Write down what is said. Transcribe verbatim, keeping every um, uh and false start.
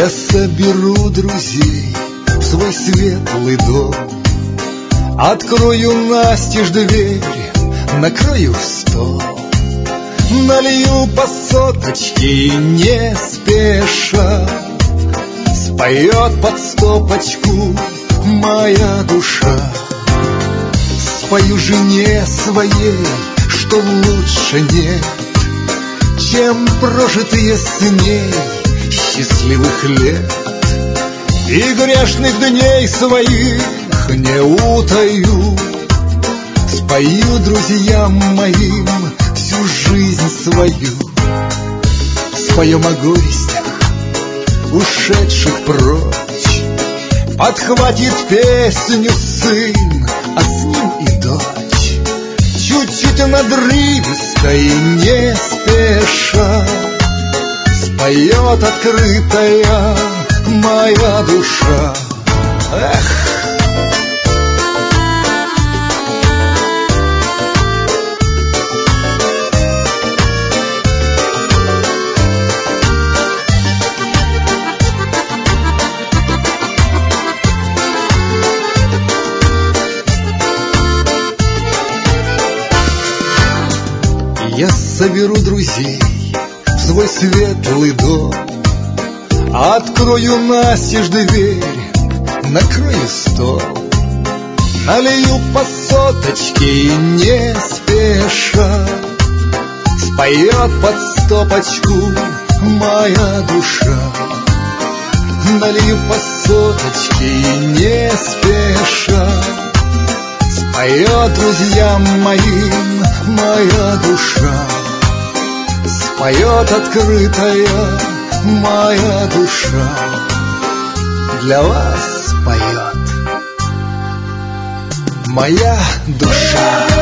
Я соберу друзей в свой светлый дом, открою настежь дверь, накрою стол, налью по соточке не спеша, споет под стопочку моя душа. Спою жене своей, что лучше нет, чем прожитые с ней счастливых лет. И грешных дней своих не утаю, спою друзьям моим всю жизнь свою. Споем о горестях ушедших прочь, подхватит песню сын, а с ним и дочь. Чуть-чуть надрывисто и не спеша споет открытая моя душа. Эх! Я соберу друзей в свой светлый дом, открою настежь дверь, накрою стол, налью по соточке не спеша, споет под стопочку моя душа. Налью по соточке не спеша, споет друзьям моим моя душа. Споет открытая моя душа, для вас поет моя душа.